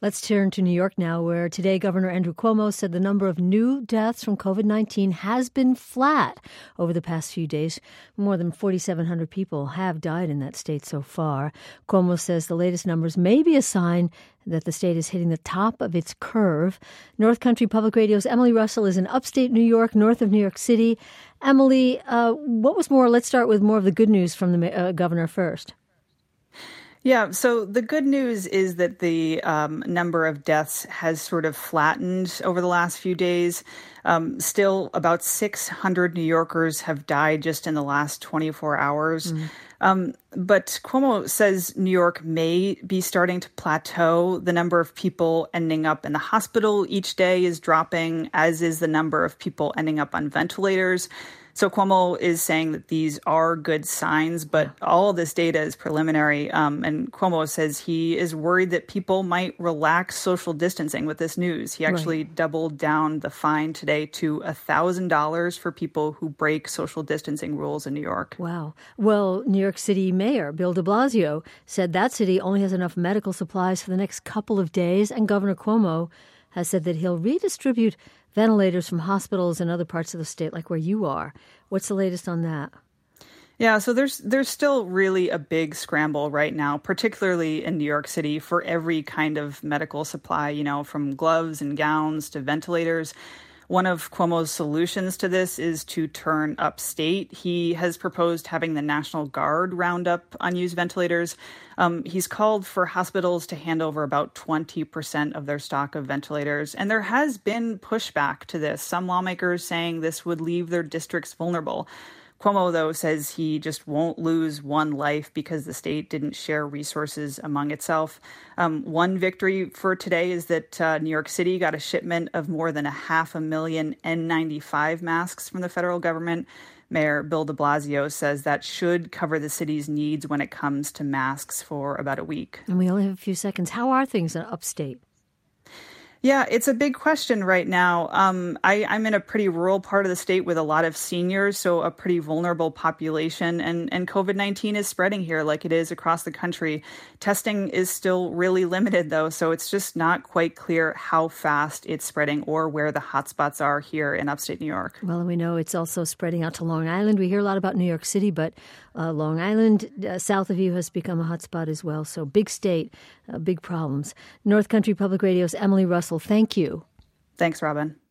Let's turn to New York now, where today Governor Andrew Cuomo said the number of new deaths from COVID-19 has been flat over the past few days. More than 4,700 people have died in that state so far. Cuomo says the latest numbers may be a sign that the state is hitting the top of its curve. North Country Public Radio's Emily Russell is in upstate New York, north of New York City. Emily, let's start with more of the good news from the governor first. Yeah, so the good news is that the number of deaths has sort of flattened over the last few days. Still, about 600 New Yorkers have died just in the last 24 hours. But Cuomo says New York may be starting to plateau. The number of people ending up in the hospital each day is dropping, as is the number of people ending up on ventilators. So Cuomo is saying that these are good signs, but all of this data is preliminary. And Cuomo says he is worried that people might relax social distancing with this news. He actually doubled down the fine today to $1,000 for people who break social distancing rules in New York. Wow. Well, New York City Mayor Bill de Blasio said that city only has enough medical supplies for the next couple of days. And Governor Cuomo has said that he'll redistribute ventilators from hospitals in other parts of the state, like where you are. What's the latest on that? Yeah, so there's still really a big scramble right now, particularly in New York City, for every kind of medical supply, from gloves and gowns to ventilators. One of Cuomo's solutions to this is to turn upstate. He has proposed having the National Guard round up unused ventilators. He's called for hospitals to hand over about 20% of their stock of ventilators. And there has been pushback to this, some lawmakers saying this would leave their districts vulnerable. Cuomo, though, says he just won't lose one life because the state didn't share resources among itself. One victory for today is that New York City got a shipment of more than 500,000 N95 masks from the federal government. Mayor Bill de Blasio says that should cover the city's needs when it comes to masks for about a week. And we only have a few seconds. How are things in upstate? Yeah, it's a big question right now. I'm in a pretty rural part of the state with a lot of seniors, so a pretty vulnerable population. And COVID-19 is spreading here like it is across the country. Testing is still really limited, though, so it's just not quite clear how fast it's spreading or where the hotspots are here in upstate New York. Well, and we know it's also spreading out to Long Island. We hear a lot about New York City, but Long Island, south of you, has become a hotspot as well. So big state, big problems. North Country Public Radio's Emily Russell, thank you. Thanks, Robin.